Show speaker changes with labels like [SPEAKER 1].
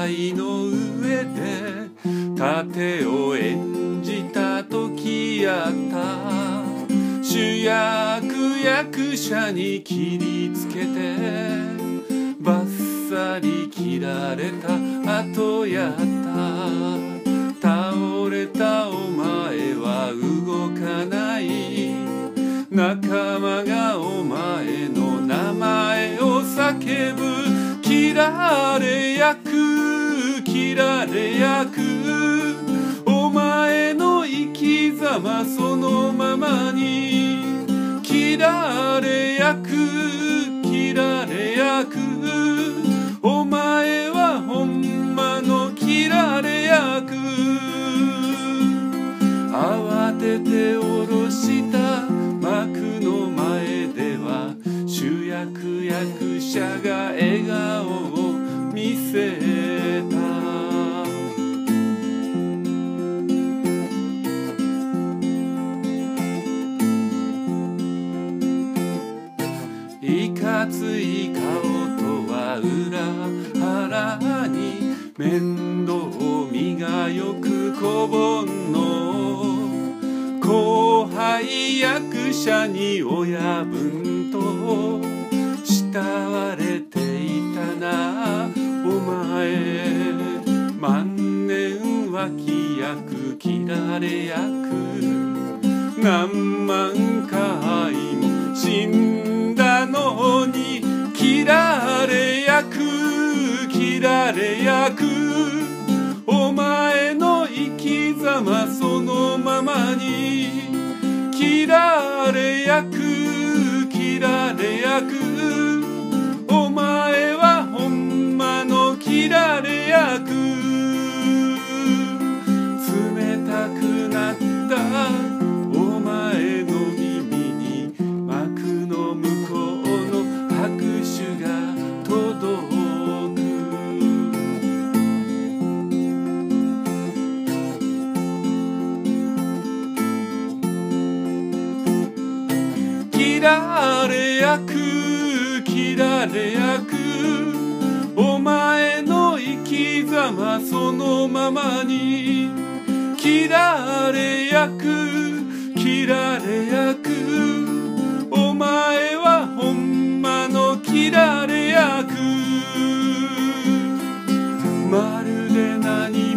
[SPEAKER 1] 台の上で盾を演じた時やった。主役役者に切りつけてバッサリ切られた後やった。倒れたお前は動かない。仲間がお前の名前を叫ぶ。切られ役切られ役、お前の生き様そのままに。切られ役切られ役、お前はほんまの切られ役。慌てて下ろした幕の前では主役役者が笑顔を見せた。いかつい顔とは裏腹に面倒見がよく小盆の後輩役者に親分と慕われていたなお前。万年脇役切られ役、何万回も死んだのに。切られ役切られ役、お前の生き様そのままに。切られ役切られ役、お前はほんまの切られ役。冷たくなったお前の耳に幕の向こうの拍手が届く。切られ役切られ役、お前の生き様そのままに。切られ役切られ役、お前はほんまの切られ役。まるで何